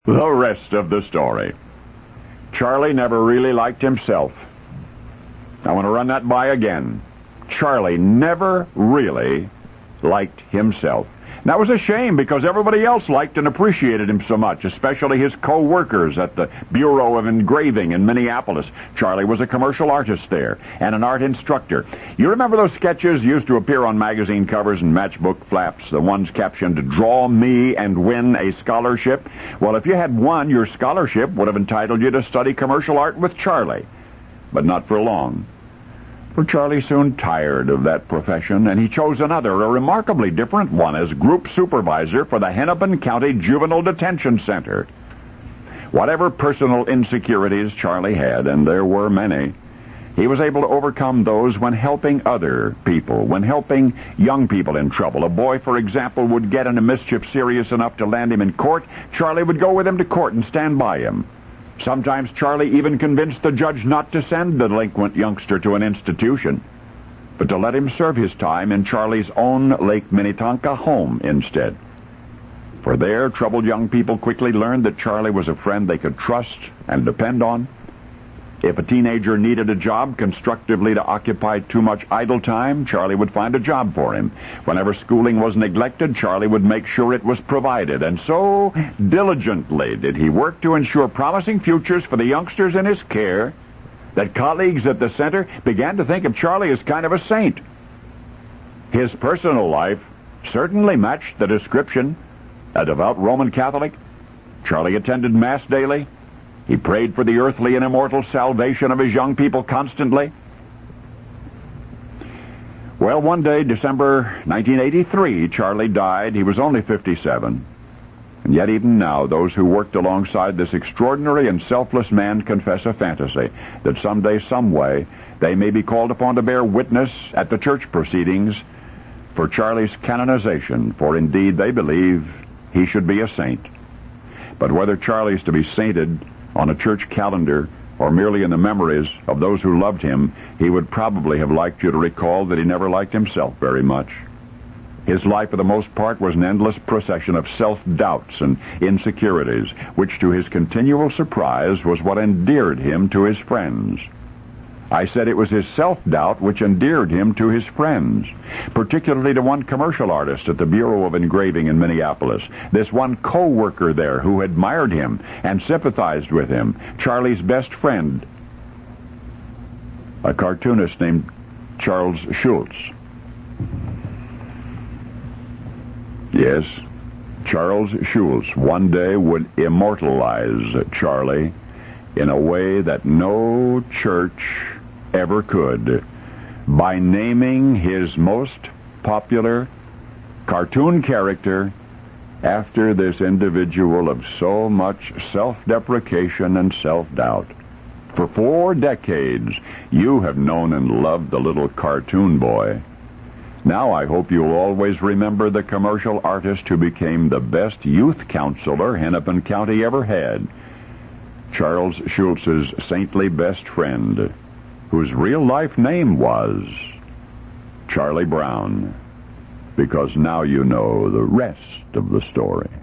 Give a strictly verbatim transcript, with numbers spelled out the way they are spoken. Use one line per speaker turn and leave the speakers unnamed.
The rest of the story. Charlie never really liked himself. I want to run that by again. Charlie never really liked himself. And that was a shame because everybody else liked and appreciated him so much, especially his co-workers at the Bureau of Engraving in Minneapolis. Charlie was a commercial artist there and an art instructor. You remember those sketches used to appear on magazine covers and matchbook flaps, the ones captioned, "Draw me and win a scholarship"? Well, if you had won, your scholarship would have entitled you to study commercial art with Charlie. But not for long. For Charlie soon tired of that profession, and he chose another, a remarkably different one, as group supervisor for the Hennepin County Juvenile Detention Center. Whatever personal insecurities Charlie had, and there were many, he was able to overcome those when helping other people, when helping young people in trouble. A boy, for example, would get into mischief serious enough to land him in court. Charlie would go with him to court and stand by him. Sometimes Charlie even convinced the judge not to send the delinquent youngster to an institution, but to let him serve his time in Charlie's own Lake Minnetonka home instead. For there, troubled young people quickly learned that Charlie was a friend they could trust and depend on. If a teenager needed a job constructively to occupy too much idle time, Charlie would find a job for him. Whenever schooling was neglected, Charlie would make sure it was provided. And so diligently did he work to ensure promising futures for the youngsters in his care that colleagues at the center began to think of Charlie as kind of a saint. His personal life certainly matched the description. A devout Roman Catholic, Charlie attended Mass daily. He prayed for the earthly and immortal salvation of his young people constantly. Well, one day, December nineteen eighty-three, Charlie died. He was only fifty-seven. And yet even now, those who worked alongside this extraordinary and selfless man confess a fantasy that someday, some way, they may be called upon to bear witness at the church proceedings for Charlie's canonization, for indeed they believe he should be a saint. But whether Charlie's to be sainted on a church calendar or merely in the memories of those who loved him, he would probably have liked you to recall that he never liked himself very much. His life, for the most part, was an endless procession of self-doubts and insecurities, which, to his continual surprise, was what endeared him to his friends. I said it was his self-doubt which endeared him to his friends, particularly to one commercial artist at the Bureau of Engraving in Minneapolis, this one co-worker there who admired him and sympathized with him, Charlie's best friend, a cartoonist named Charles Schulz. Yes, Charles Schulz one day would immortalize Charlie in a way that no church ever could, by naming his most popular cartoon character after this individual of so much self-deprecation and self-doubt. For four decades, you have known and loved the little cartoon boy. Now I hope you'll always remember the commercial artist who became the best youth counselor Hennepin County ever had, Charles Schulz's saintly best friend, whose real-life name was Charlie Brown, because now you know the rest of the story.